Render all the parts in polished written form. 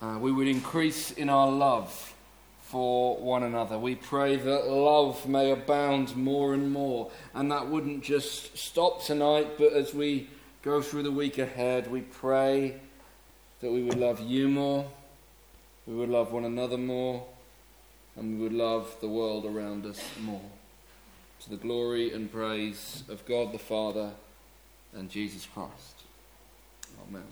we would increase in our love for one another. We pray that love may abound more and more, and that wouldn't just stop tonight, but as we go through the week ahead, we pray that we would love you more, we would love one another more, and we would love the world around us more. To the glory and praise of God the Father and Jesus Christ. Amen.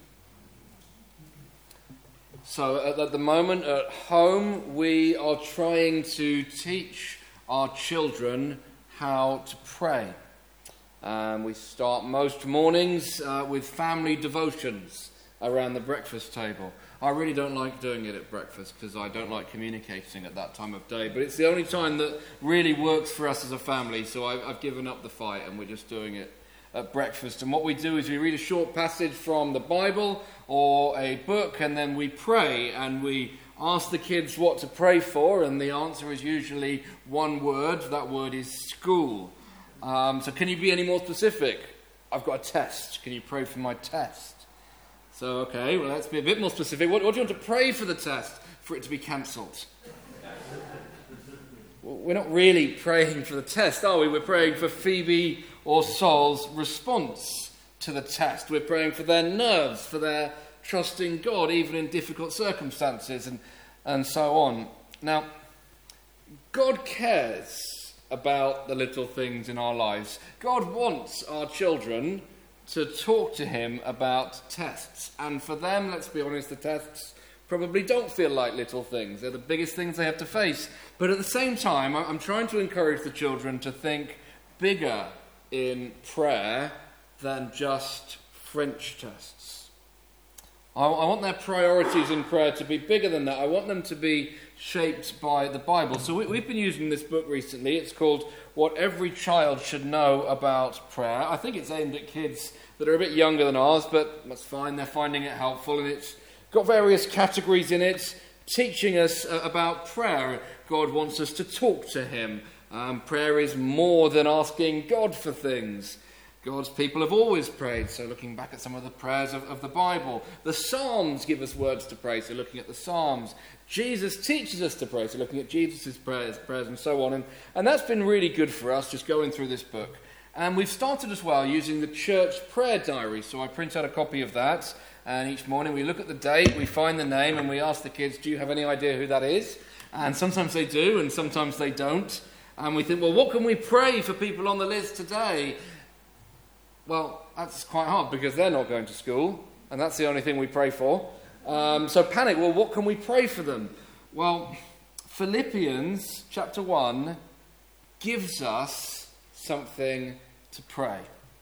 So at the moment at home, we are trying to teach our children how to pray. We start most mornings with family devotions around the breakfast table. I really don't like doing it at breakfast because I don't like communicating at that time of day, but it's the only time that really works for us as a family, so I've given up the fight and we're just doing it at breakfast. And what we do is we read a short passage from the Bible or a book, and then we pray, and we ask the kids what to pray for, and the answer is usually one word. That word is school. So can you be any more specific? I've got a test. Can you pray for my test? So, okay, well, let's be a bit more specific. What do you want to pray for the test? For it to be cancelled. Well, we're not really praying for the test, are we? We're praying for Phoebe or Sol's response to the test. We're praying for their nerves, for their trust in God, even in difficult circumstances, and so on. Now, God cares about the little things in our lives. God wants our children to talk to him about tests. And for them, let's be honest, the tests probably don't feel like little things. They're the biggest things they have to face. But at the same time, I'm trying to encourage the children to think bigger in prayer than just French tests. I want their priorities in prayer to be bigger than that. I want them to be shaped by the Bible. So we've been using this book recently. It's called What Every Child Should Know About Prayer. I think it's aimed at kids that are a bit younger than ours, but that's fine. They're finding it helpful, and it's got various categories in it teaching us about prayer. God wants us to talk to him. Prayer is more than asking God for things. God's people have always prayed, so looking back at some of the prayers of the Bible. The Psalms give us words to pray, so looking at the Psalms. Jesus teaches us to pray, so looking at Jesus' prayers and so on. And that's been really good for us, just going through this book. And we've started as well using the church prayer diary, so I print out a copy of that, and each morning we look at the date, we find the name, and we ask the kids, do you have any idea who that is? And sometimes they do, and sometimes they don't. And we think, well, what can we pray for people on the list today? Well, that's quite hard because they're not going to school, and that's the only thing we pray for. So panic, well, what can we pray for them? Well, Philippians chapter 1 gives us something to pray.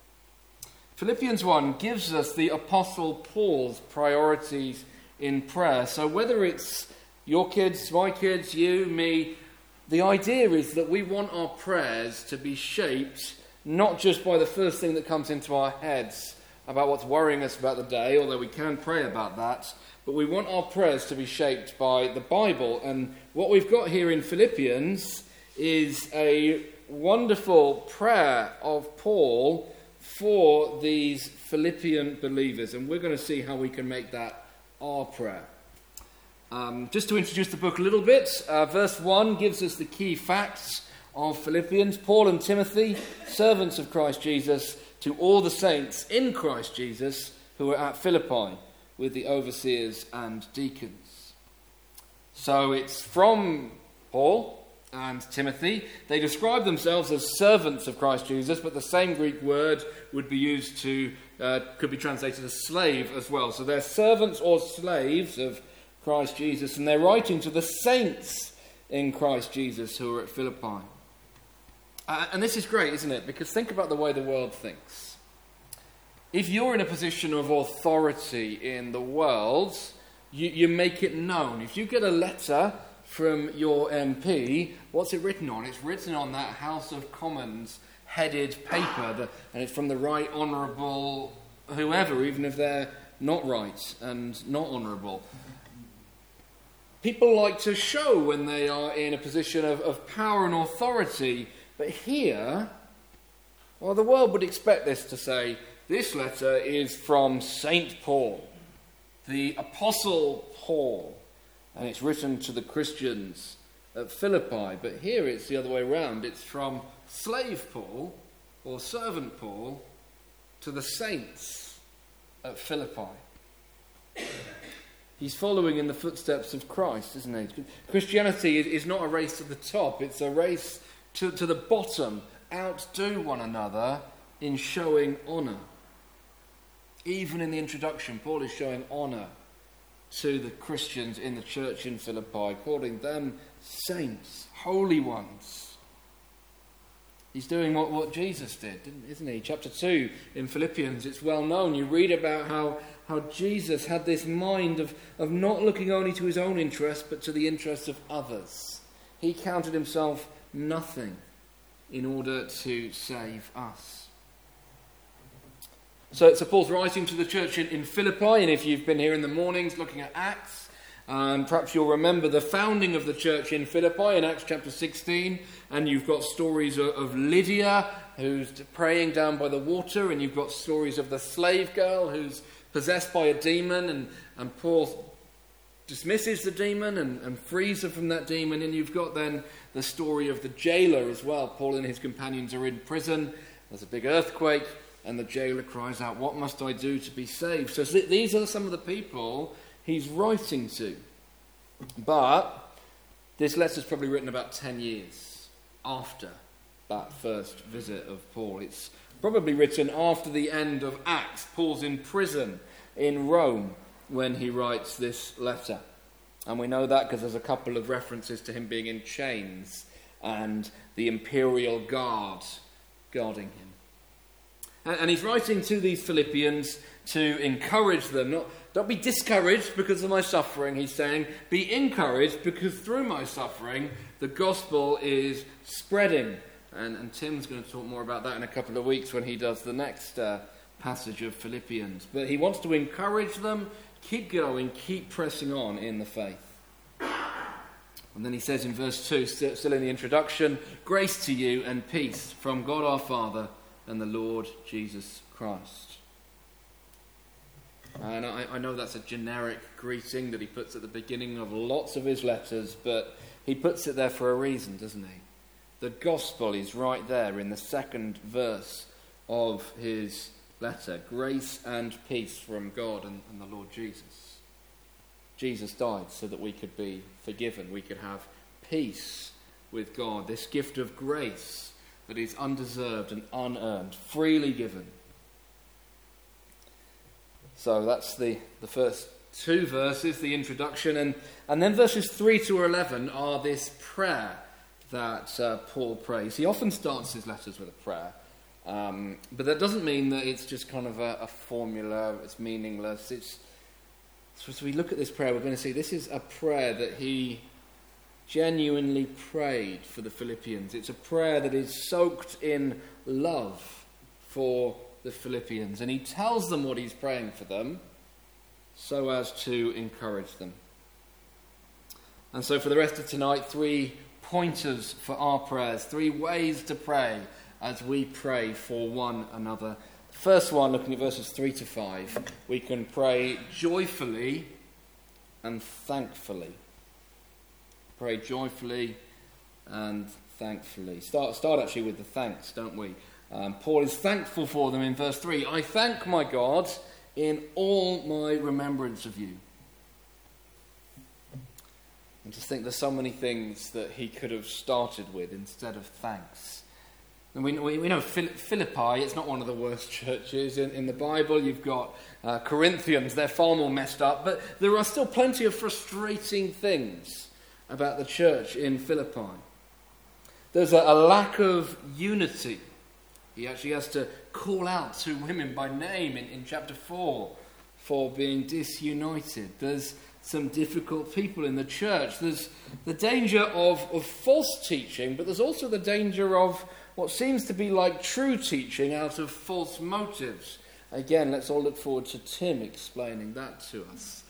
Philippians 1 gives us the Apostle Paul's priorities in prayer. So whether it's your kids, my kids, you, me, the idea is that we want our prayers to be shaped not just by the first thing that comes into our heads about what's worrying us about the day, although we can pray about that, but we want our prayers to be shaped by the Bible. And what we've got here in Philippians is a wonderful prayer of Paul for these Philippian believers, and we're going to see how we can make that our prayer. Just to introduce the book a little bit, verse 1 gives us the key facts of Philippians. Paul and Timothy, servants of Christ Jesus, to all the saints in Christ Jesus who are at Philippi with the overseers and deacons. So it's from Paul and Timothy. They describe themselves as servants of Christ Jesus, but the same Greek word would be used to, could be translated as slave as well. So they're servants or slaves of Christ Jesus, and they're writing to the saints in Christ Jesus who are at Philippi. And this is great, isn't it? Because think about the way the world thinks. If you're in a position of authority in the world, you make it known. If you get a letter from your MP, what's it written on? It's written on that House of Commons headed paper, and it's from the Right Honourable whoever, even if they're not right and not honourable. People like to show when they are in a position of power and authority. But here, well, the world would expect this to say, this letter is from St. Paul, the Apostle Paul, and it's written to the Christians at Philippi. But here it's the other way around. It's from slave Paul, or servant Paul, to the saints at Philippi. He's following in the footsteps of Christ, isn't he? Christianity is not a race to the top. It's a race to the bottom. Outdo one another in showing honour. Even in the introduction, Paul is showing honour to the Christians in the church in Philippi, calling them saints, holy ones. He's doing what Jesus did, isn't he? Chapter 2 in Philippians, it's well known. You read about how Jesus had this mind of not looking only to his own interests, but to the interests of others. He counted himself nothing in order to save us. So Paul's writing to the church in Philippi, and if you've been here in the mornings looking at Acts, perhaps you'll remember the founding of the church in Philippi in Acts chapter 16, and you've got stories of Lydia, who's praying down by the water, and you've got stories of the slave girl who's possessed by a demon, and Paul dismisses the demon and frees her from that demon, and you've got then the story of the jailer as well. Paul and his companions are in prison, there's a big earthquake, and the jailer cries out, "What must I do to be saved?" So these are some of the people he's writing to. But this letter's probably written about 10 years after that first visit of Paul. It's probably written after the end of Acts. Paul's in prison in Rome when he writes this letter. And we know that because there's a couple of references to him being in chains and the imperial guard guarding him. And he's writing to these Philippians to encourage them. Don't be discouraged because of my suffering, he's saying. Be encouraged because through my suffering, the gospel is spreading. And Tim's going to talk more about that in a couple of weeks when he does the next passage of Philippians. But he wants to encourage them, keep going, keep pressing on in the faith. And then he says in verse 2, still in the introduction, "Grace to you and peace from God our Father and the Lord Jesus Christ." And I know that's a generic greeting that he puts at the beginning of lots of his letters, but he puts it there for a reason, doesn't he? The gospel is right there in the second verse of his letter. Grace and peace from God and the Lord Jesus. Jesus died so that we could be forgiven. We could have peace with God. This gift of grace that is undeserved and unearned, freely given. So that's the first two verses, the introduction. And then verses 3 to 11 are this prayer that Paul prays. He often starts his letters with a prayer. But that doesn't mean that it's just kind of a formula, it's meaningless. So as we look at this prayer, we're going to see this is a prayer that he genuinely prayed for the Philippians. It's a prayer that is soaked in love for the Philippians. And he tells them what he's praying for them so as to encourage them. And so for the rest of tonight, 3 pointers for our prayers, 3 ways to pray as we pray for one another. First one, looking at verses 3 to 5, we can pray joyfully and thankfully. Pray joyfully and thankfully. Start actually with the thanks, don't we? Paul is thankful for them in verse 3. "I thank my God in all my remembrance of you." And just think there's so many things that he could have started with instead of thanks. And we know Philippi, it's not one of the worst churches in the Bible. You've got Corinthians, they're far more messed up. But there are still plenty of frustrating things about the church in Philippi. There's a lack of unity. He actually has to call out 2 women by name in chapter 4 for being disunited. There's some difficult people in the church. There's the danger of false teaching, but there's also the danger of what seems to be like true teaching out of false motives. Again, let's all look forward to Tim explaining that to us.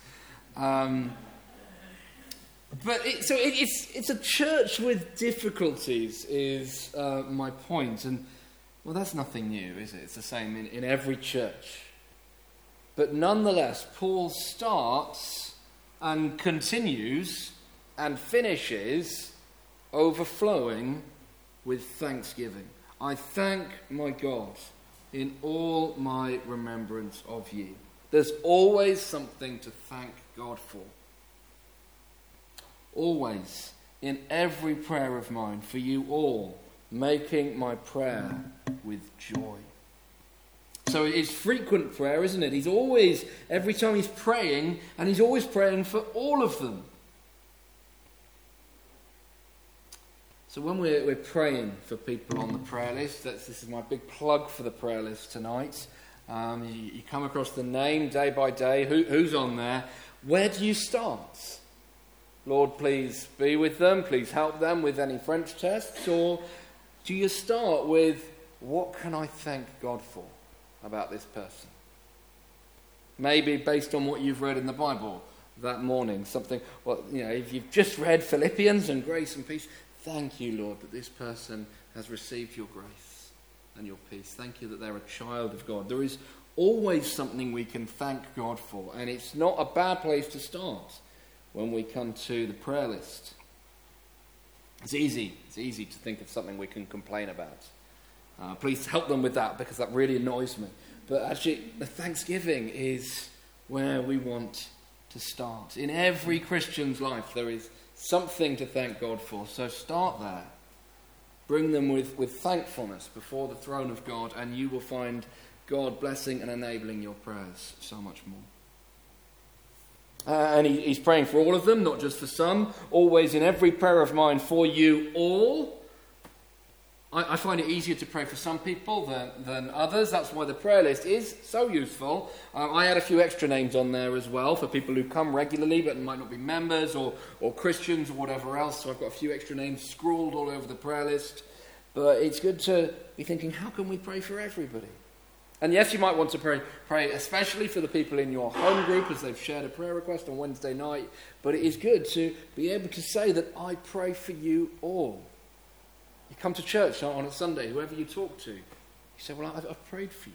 But it's a church with difficulties, is my point. And, well, that's nothing new, is it? It's the same in every church. But nonetheless, Paul starts and continues and finishes overflowing with thanksgiving. I thank my God in all my remembrance of you. There's always something to thank God for. Always, in every prayer of mine, for you all, making my prayer with joy. So it's frequent prayer, isn't it? He's always, every time he's praying, and he's always praying for all of them. So when we're praying for people on the prayer list, this is my big plug for the prayer list tonight. You come across the name day by day, who's on there. Where do you start? Lord, please be with them, please help them with any French tests. Or do you start with, what can I thank God for about this person? Maybe based on what you've read in the Bible that morning. Something, if you've just read Philippians and grace and peace, thank you, Lord, that this person has received your grace and your peace. Thank you that they're a child of God. There is always something we can thank God for, and it's not a bad place to start when we come to the prayer list. It's easy to think of something we can complain about. Please help them with that, because that really annoys me. But actually, the thanksgiving is where we want to start. In every Christian's life, there is something to thank God for. So start there. Bring them with thankfulness before the throne of God, and you will find God blessing and enabling your prayers so much more. And he's praying for all of them, not just for some. Always in every prayer of mine for you all. I find it easier to pray for some people than others. That's why the prayer list is so useful. I had a few extra names on there as well for people who come regularly but might not be members or Christians or whatever else. So I've got a few extra names scrawled all over the prayer list. But it's good to be thinking, how can we pray for everybody? And yes, you might want to pray especially for the people in your home group as they've shared a prayer request on Wednesday night. But it is good to be able to say that I pray for you all. You come to church on a Sunday, whoever you talk to, you say, well, I've prayed for you.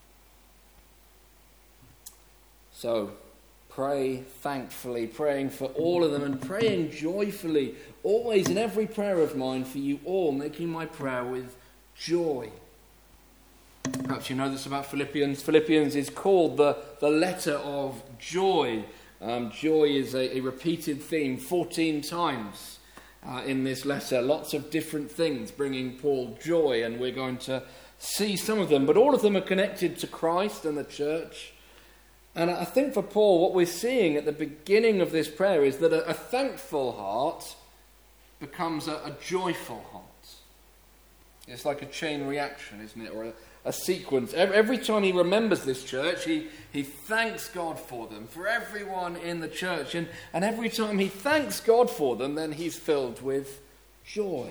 So, pray thankfully, praying for all of them, and praying joyfully, always in every prayer of mine for you all, making my prayer with joy. Perhaps you know this about Philippians. Philippians is called the letter of joy. Joy is a repeated theme 14 times. In this letter, lots of different things bringing Paul joy, and we're going to see some of them, but all of them are connected to Christ and the church. And I think for Paul, what we're seeing at the beginning of this prayer is that a thankful heart becomes a joyful heart. It's like a chain reaction, isn't it? Or a sequence. Every time he remembers this church, he thanks God for them, for everyone in the church. And every time he thanks God for them, then he's filled with joy.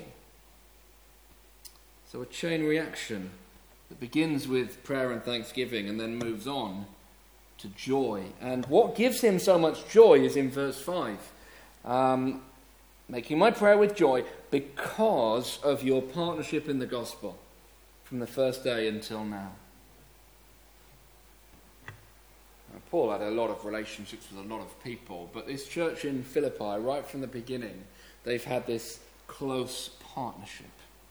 So a chain reaction that begins with prayer and thanksgiving and then moves on to joy. And what gives him so much joy is in verse 5. Making my prayer with joy because of your partnership in the gospel from the first day until now. Now, Paul had a lot of relationships with a lot of people, but this church in Philippi, right from the beginning, they've had this close partnership.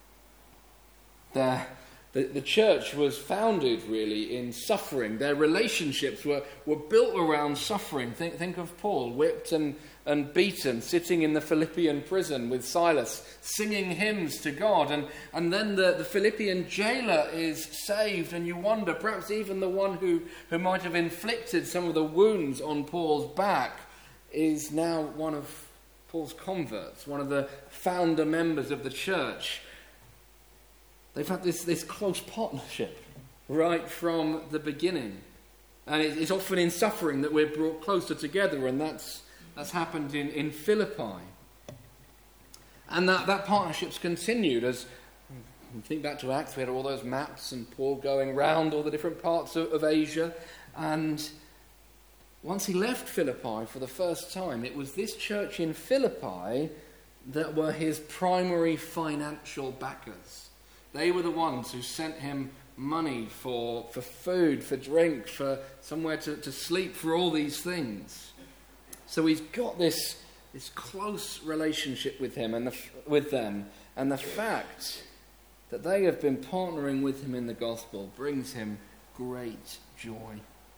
The church was founded really in suffering. Their relationships were built around suffering. Think of Paul, whipped and beaten, sitting in the Philippian prison with Silas, singing hymns to God. And then the Philippian jailer is saved, and you wonder, perhaps even the one who might have inflicted some of the wounds on Paul's back is now one of Paul's converts, one of the founder members of the church. They've had this close partnership right from the beginning. And it's often in suffering that we're brought closer together, and that's happened in Philippi. And that partnership's continued. As we think back to Acts, we had all those maps and Paul going round all the different parts of Asia. And once he left Philippi for the first time, it was this church in Philippi that were his primary financial backers. They were the ones who sent him money, for food, for drink, for somewhere to sleep, for all these things. So he's got this close relationship with him and with them, and the fact that they have been partnering with him in the gospel brings him great joy.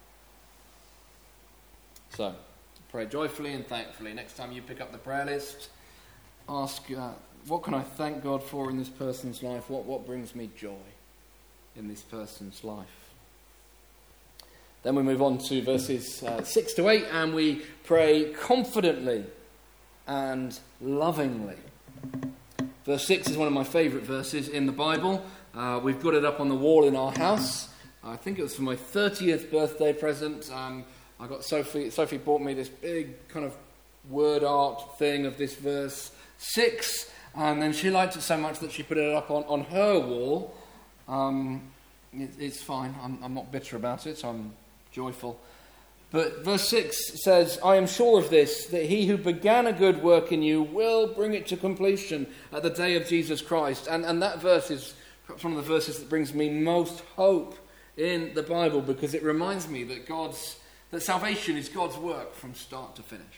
So, pray joyfully and thankfully. Next time you pick up the prayer list, ask, what can I thank God for in this person's life? What brings me joy in this person's life? Then we move on to verses 6 to 8, and we pray confidently and lovingly. Verse 6 is one of my favourite verses in the Bible. We've got it up on the wall in our house. I think it was for my 30th birthday present. I got Sophie bought me this big kind of word art thing of this verse 6, and then she liked it so much that she put it up on her wall. It's fine. I'm not bitter about it. I'm joyful. But verse 6 says, I am sure of this, that he who began a good work in you will bring it to completion at the day of Jesus Christ. And that verse is perhaps one of the verses that brings me most hope in the Bible, because it reminds me that salvation is God's work from start to finish.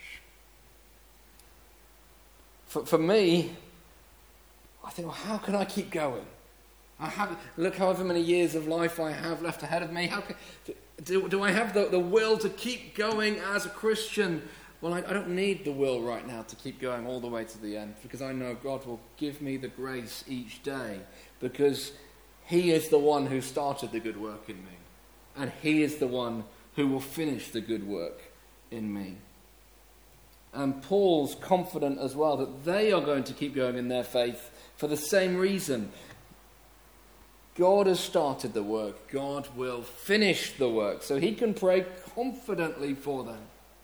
For me, I think, well, how can I keep going? Look however many years of life I have left ahead of me. Do I have the will to keep going as a Christian? Well, I don't need the will right now to keep going all the way to the end, because I know God will give me the grace each day, because he is the one who started the good work in me, and he is the one who will finish the good work in me. And Paul's confident as well that they are going to keep going in their faith for the same reason. God has started the work. God will finish the work. So he can pray confidently for them.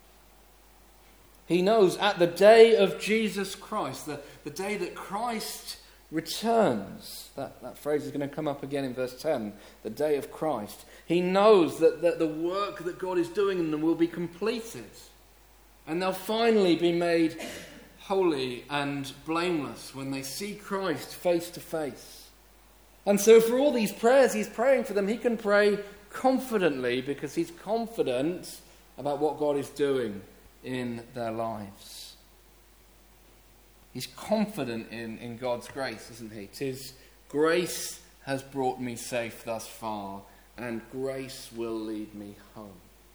He knows at the day of Jesus Christ, the day that Christ returns, that phrase is going to come up again in verse 10, the day of Christ. He knows that the work that God is doing in them will be completed. And they'll finally be made holy and blameless when they see Christ face to face. And so for all these prayers he's praying for them, he can pray confidently because he's confident about what God is doing in their lives. He's confident in God's grace, isn't he? 'Tis grace has brought me safe thus far, and grace will lead me home.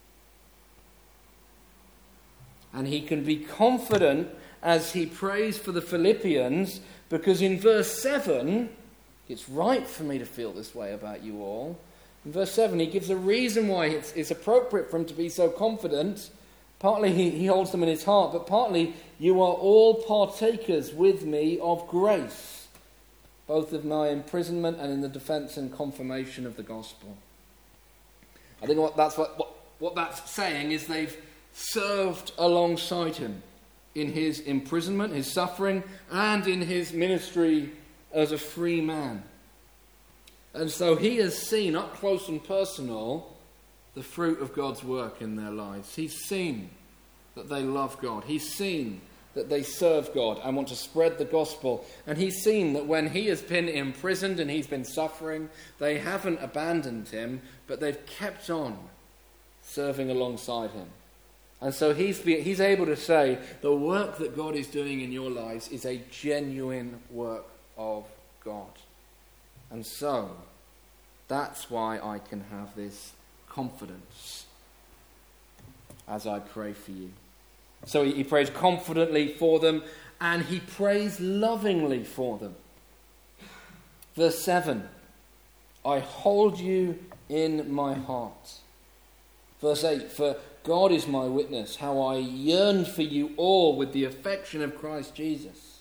And he can be confident as he prays for the Philippians, because in verse 7, it's right for me to feel this way about you all. In verse 7, he gives a reason why it's appropriate for him to be so confident. Partly he holds them in his heart, but partly you are all partakers with me of grace, both of my imprisonment and in the defense and confirmation of the gospel. I think what that's saying is they've served alongside him in his imprisonment, his suffering, and in his ministry as a free man. And so he has seen up close and personal the fruit of God's work in their lives. He's seen that they love God. He's seen that they serve God and want to spread the gospel. And he's seen that when he has been imprisoned and he's been suffering, they haven't abandoned him, but they've kept on serving alongside him. And so he's able to say, the work that God is doing in your lives is a genuine work of God. And so, that's why I can have this confidence as I pray for you. So he prays confidently for them, and he prays lovingly for them. Verse 7, I hold you in my heart. Verse 8, for God is my witness, how I yearn for you all with the affection of Christ Jesus.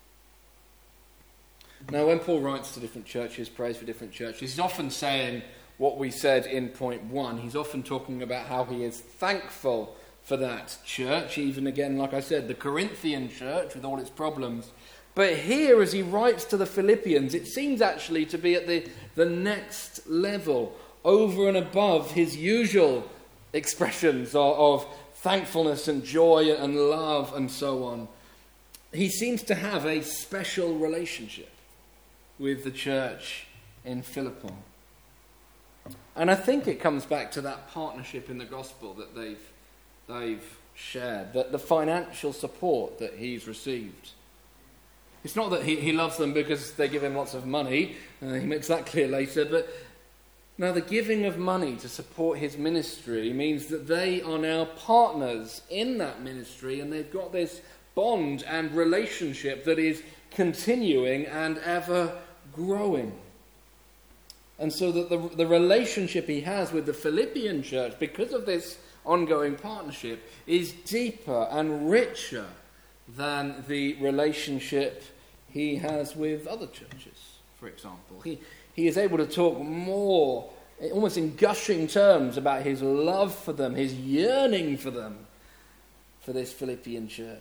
Now, when Paul writes to different churches, prays for different churches, he's often saying what we said in point 1. He's often talking about how he is thankful for that church, even again, like I said, the Corinthian church with all its problems. But here, as he writes to the Philippians, it seems actually to be at the next level, over and above his usual expressions of thankfulness and joy and love and so on. He seems to have a special relationship with the church in Philippi. And I think it comes back to that partnership in the gospel that they've shared, that the financial support that he's received. It's not that he loves them because they give him lots of money, he makes that clear later, but no, the giving of money to support his ministry means that they are now partners in that ministry, and they've got this bond and relationship that is continuing and ever growing. And so that the relationship he has with the Philippian church, because of this ongoing partnership, is deeper and richer than the relationship he has with other churches, for example. He is able to talk more, almost in gushing terms, about his love for them, his yearning for them, for this Philippian church.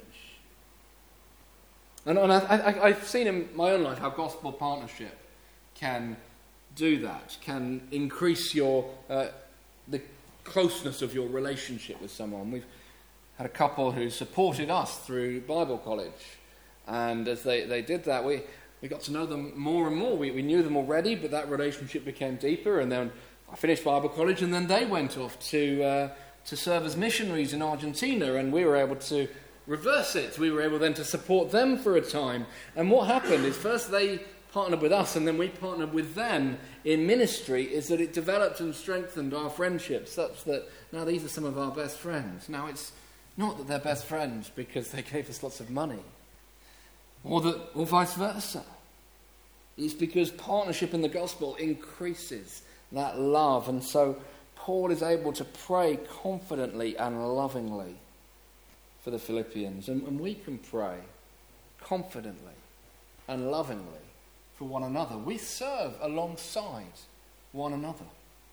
And I've seen in my own life how gospel partnership can do that, can increase the closeness of your relationship with someone. We've had a couple who supported us through Bible college, and as they did that, we got to know them more and more. We knew them already, but that relationship became deeper, and then I finished Bible college, and then they went off to serve as missionaries in Argentina, and we were able to reverse it. We were able then to support them for a time. And what happened is first they partnered with us and then we partnered with them in ministry, is that it developed and strengthened our friendship such that now these are some of our best friends. Now it's not that they're best friends because they gave us lots of money or vice versa. It's because partnership in the gospel increases that love, and so Paul is able to pray confidently and lovingly for the Philippians, and we can pray confidently and lovingly for one another. We serve alongside one another.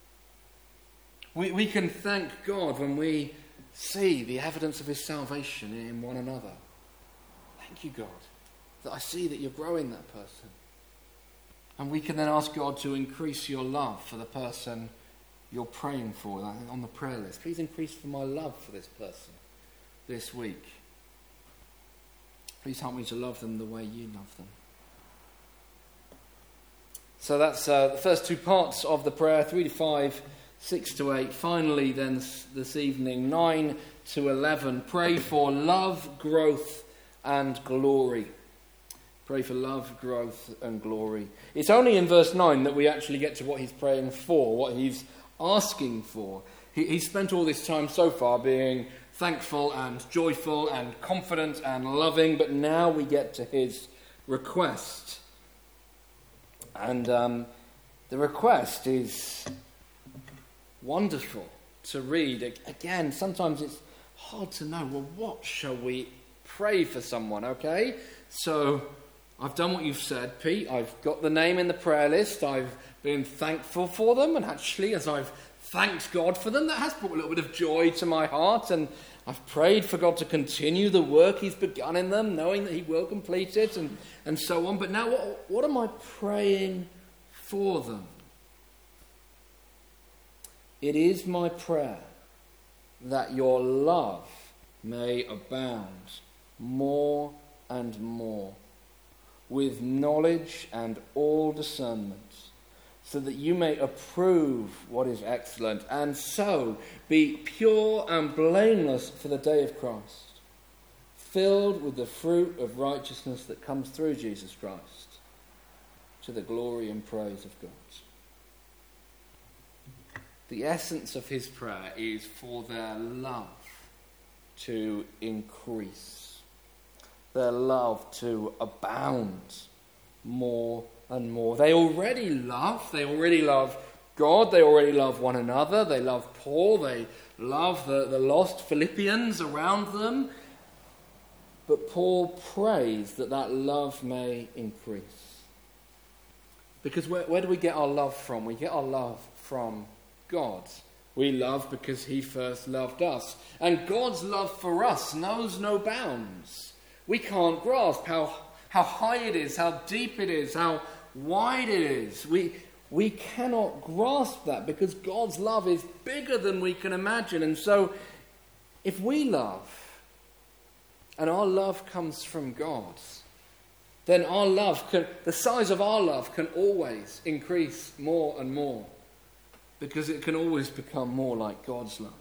We can thank God when we see the evidence of his salvation in one another. Thank you, God, that I see that you're growing that person. And we can then ask God to increase your love for the person you're praying for on the prayer list. Please increase my love for this person this week. Please help me to love them the way you love them. So that's the first two parts of the prayer, 3 to 5, 6 to 8. Finally then this evening, 9 to 11. Pray for love, growth and glory. Pray for love, growth and glory. It's only in verse 9 that we actually get to what he's praying for, what he's asking for. He's spent all this time so far being thankful and joyful and confident and loving, but now we get to his request. And the request is wonderful to read. Again, sometimes it's hard to know, well, what shall we pray for someone, okay? So I've done what you've said, Pete. I've got the name in the prayer list. I've been thankful for them, and actually as I've thanked God for them, that has brought a little bit of joy to my heart, and I've prayed for God to continue the work he's begun in them, knowing that he will complete it, and so on. But now what am I praying for them? It is my prayer that your love may abound more and more with knowledge and all discernment, so that you may approve what is excellent, and so be pure and blameless for the day of Christ, filled with the fruit of righteousness that comes through Jesus Christ, to the glory and praise of God. The essence of his prayer is for their love to increase, their love to abound more and more. They already love God, they already love one another, they love Paul, they love the lost Philippians around them. But Paul prays that love may increase. Because where do we get our love from? We get our love from God. We love because he first loved us. And God's love for us knows no bounds. We can't grasp how high it is, how deep it is, how wide it is. We cannot grasp that because God's love is bigger than we can imagine. And so if we love, and our love comes from God, then the size of our love can always increase more and more. because it can always become more like God's love.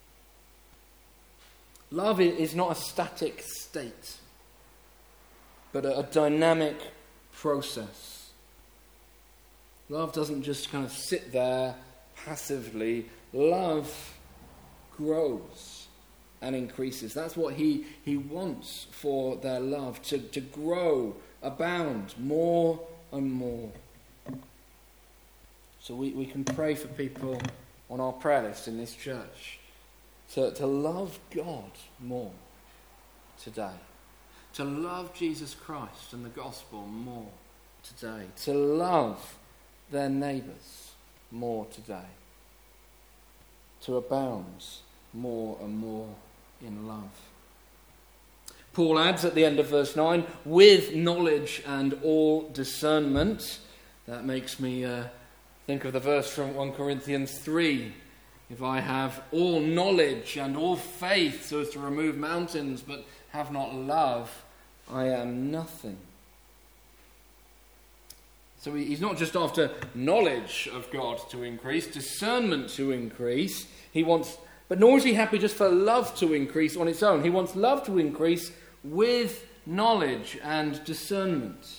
Love is not a static state, but a dynamic process. Love doesn't just kind of sit there passively. Love grows and increases. That's what he wants for their love, to grow, abound more and more. So we can pray for people on our prayer list in this church to love God more today, to love Jesus Christ and the gospel more today, to love their neighbours more today, to abound more and more in love. Paul adds at the end of verse 9, with knowledge and all discernment. That makes me think of the verse from 1 Corinthians 3. If I have all knowledge and all faith so as to remove mountains, but have not love, I am nothing. So he's not just after knowledge of God to increase, discernment to increase. But nor is he happy just for love to increase on its own. He wants love to increase with knowledge and discernment.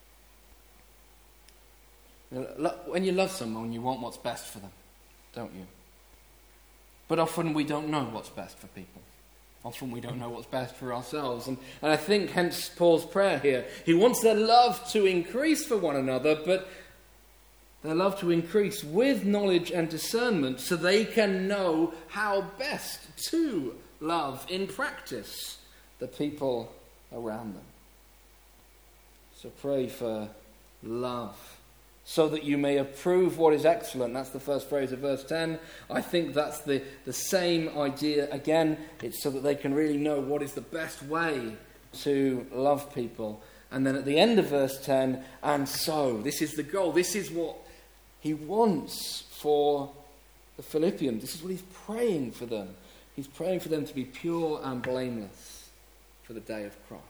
When you love someone, you want what's best for them, don't you? But often we don't know what's best for people. Often we don't know what's best for ourselves. And I think hence Paul's prayer here. He wants their love to increase for one another, but their love to increase with knowledge and discernment so they can know how best to love in practice the people around them. So pray for love, so that you may approve what is excellent. That's the first phrase of verse 10. I think that's the same idea again. It's so that they can really know what is the best way to love people. And then at the end of verse 10, and so, this is the goal. This is what he wants for the Philippians. This is what he's praying for them. He's praying for them to be pure and blameless for the day of Christ.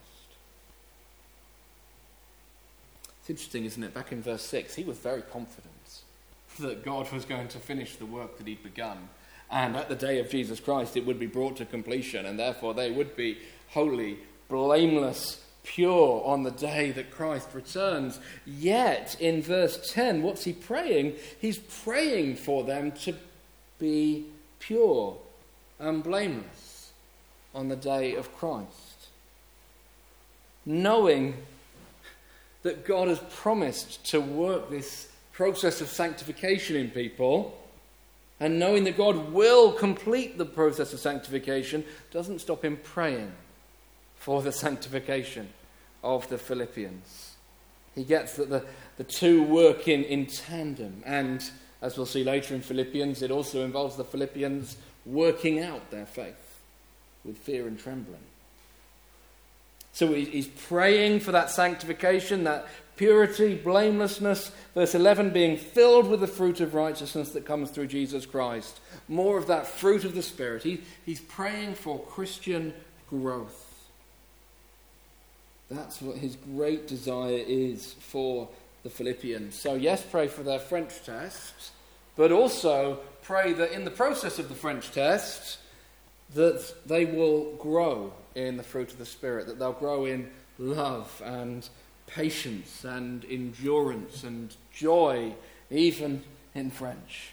It's interesting, isn't it? Back in verse 6, he was very confident that God was going to finish the work that he'd begun. And at the day of Jesus Christ, it would be brought to completion. And therefore, they would be holy, blameless, pure on the day that Christ returns. Yet, in verse 10, what's he praying? He's praying for them to be pure and blameless on the day of Christ. Knowing that God has promised to work this process of sanctification in people, and knowing that God will complete the process of sanctification, doesn't stop him praying for the sanctification of the Philippians. He gets that the two work in tandem, and as we'll see later in Philippians, it also involves the Philippians working out their faith with fear and trembling. So he's praying for that sanctification, that purity, blamelessness. Verse 11, being filled with the fruit of righteousness that comes through Jesus Christ. More of that fruit of the Spirit. He's praying for Christian growth. That's what his great desire is for the Philippians. So yes, pray for their French test, but also pray that in the process of the French test, that they will grow in the fruit of the Spirit, that they'll grow in love and patience and endurance and joy, even in French.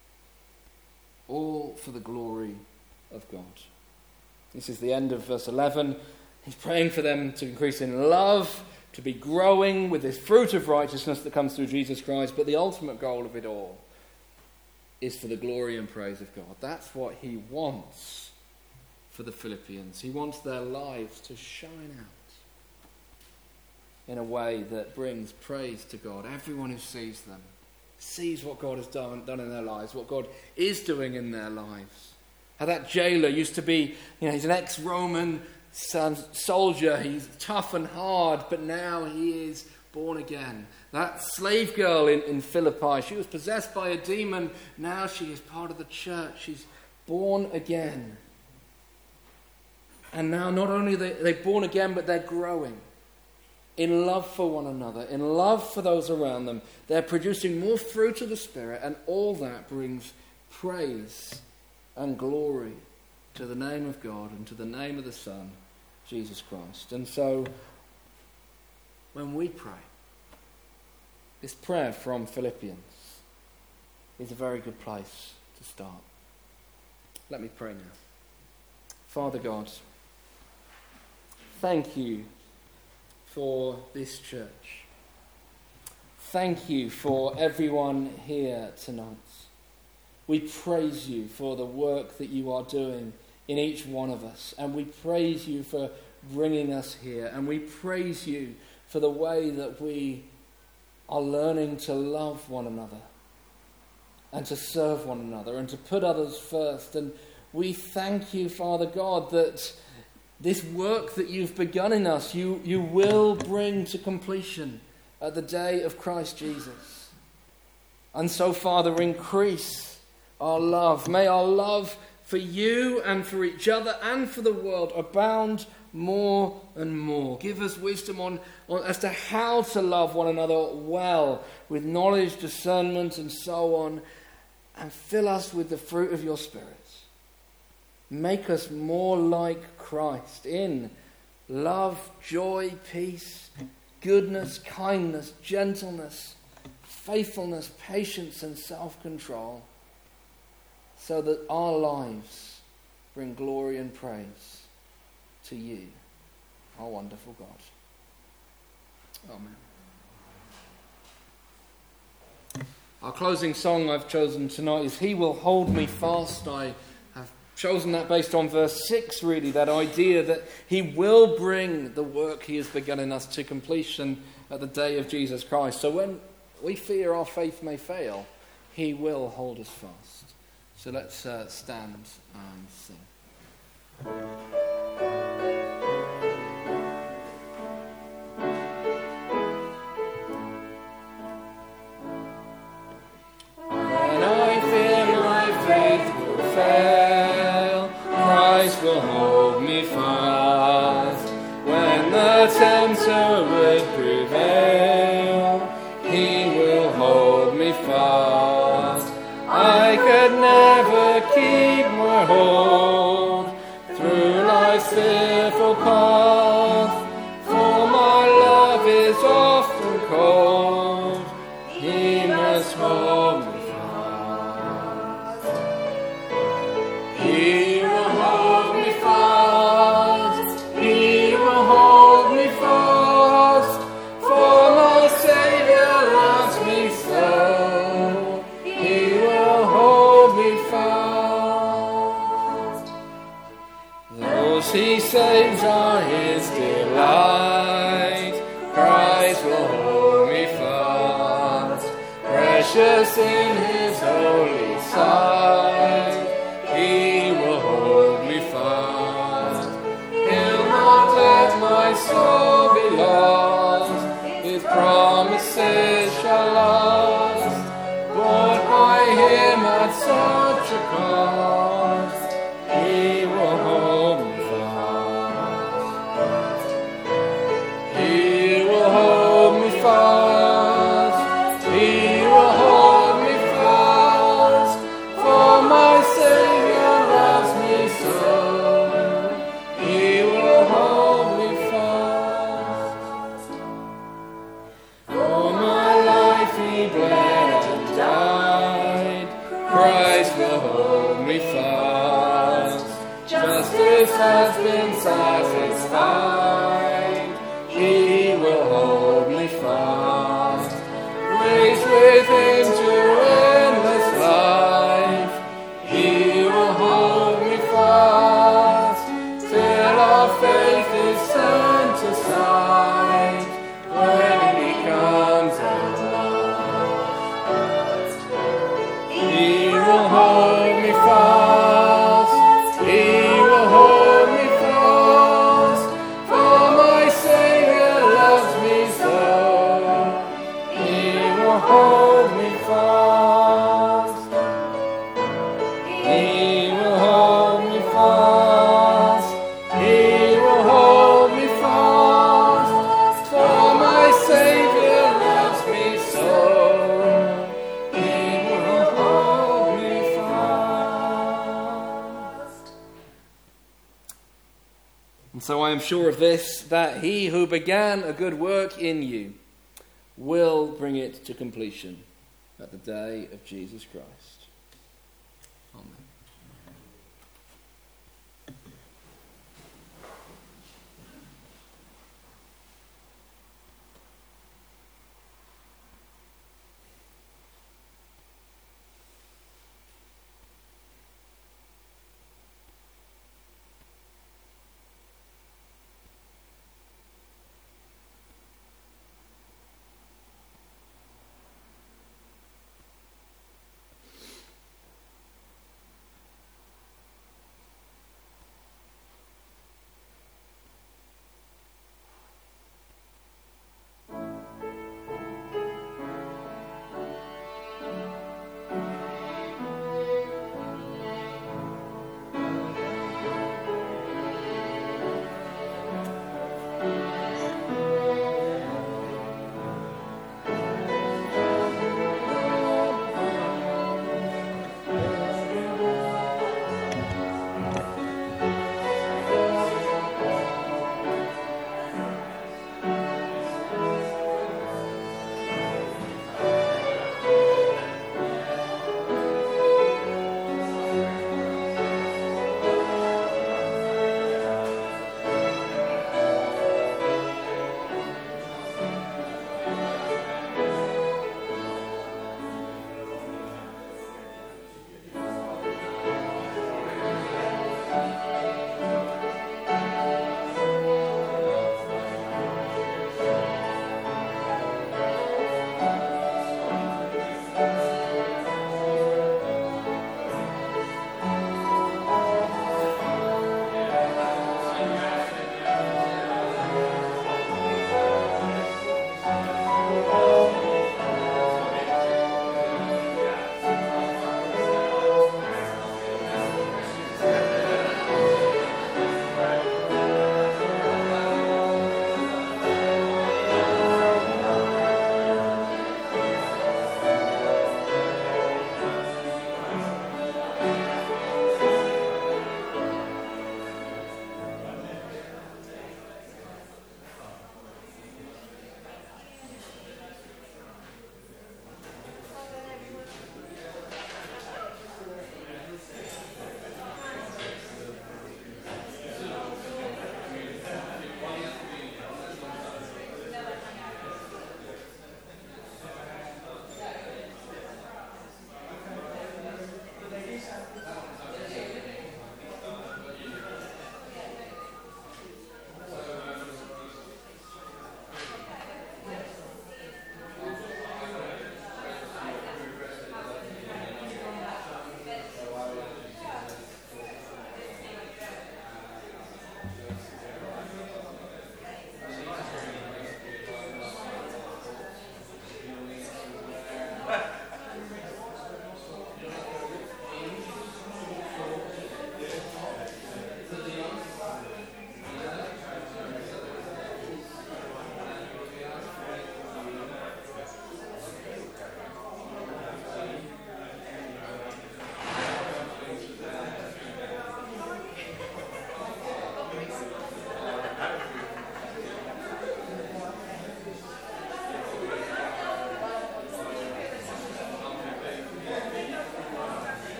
All for the glory of God. This is the end of verse 11. He's praying for them to increase in love, to be growing with this fruit of righteousness that comes through Jesus Christ, but the ultimate goal of it all is for the glory and praise of God. That's what he wants for the Philippians. He wants their lives to shine out in a way that brings praise to God. Everyone who sees them sees what God has done in their lives, what God is doing in their lives. How that jailer used to be, he's an ex-Roman soldier, he's tough and hard, but now he is born again. That slave girl in Philippi, she was possessed by a demon, now she is part of the church, she's born again. And now not only are they born again, but they're growing. in love for one another, in love for those around them. They're producing more fruit of the Spirit, and all that brings praise and glory to the name of God and to the name of the Son, Jesus Christ. And so, when we pray, this prayer from Philippians is a very good place to start. Let me pray now. Father God, thank you for this church. Thank you for everyone here tonight. We praise you for the work that you are doing in each one of us. And we praise you for bringing us here. And we praise you for the way that we are learning to love one another and to serve one another and to put others first. And we thank you, Father God, that this work that you've begun in us, you will bring to completion at the day of Christ Jesus. And so, Father, increase our love. May our love for you and for each other and for the world abound more and more. Give us wisdom on as to how to love one another well, with knowledge, discernment, and so on. And fill us with the fruit of your Spirit. Make us more like Christ in love, joy, peace, goodness, kindness, gentleness, faithfulness, patience, and self-control, so that our lives bring glory and praise to you, our wonderful God. Amen. Our closing song I've chosen tonight is He Will Hold Me Fast. I have chosen that based on verse 6, really, that idea that He will bring the work He has begun in us to completion at the day of Jesus Christ. So when we fear our faith may fail, He will hold us fast. So let's stand and sing. When I fear my faith will fail, Christ will hold me fast. When the tempter would prevail, He will hold me fast. I could never keep my hold through life's fearful path, for my love is often cold. He must hold me fast. He will hold me fast. He will hold me fast, for my Savior loves me so. Those He saves are His delight. Christ will hold me fast. Precious in His holy sight, He will hold me fast. He'll not let my soul be lost. His promises shall last. Bought by Him at such a cost, He will hold me fast. He will hold me fast. He will hold me fast. For my Savior loves me so. He will hold me fast. For my life He bled and died. Christ will hold me fast. Justice has been satisfied. He will hold me fast. Raised with Him to endless life, He will hold me fast, till our faith is turned aside, when He comes at last. He will hold me fast. He will hold me fast, for my Savior loves me so. He will hold me fast. He will hold me fast. He will hold me fast, for am sure of this, that he who began a good work in you will bring it to completion at the day of Jesus Christ.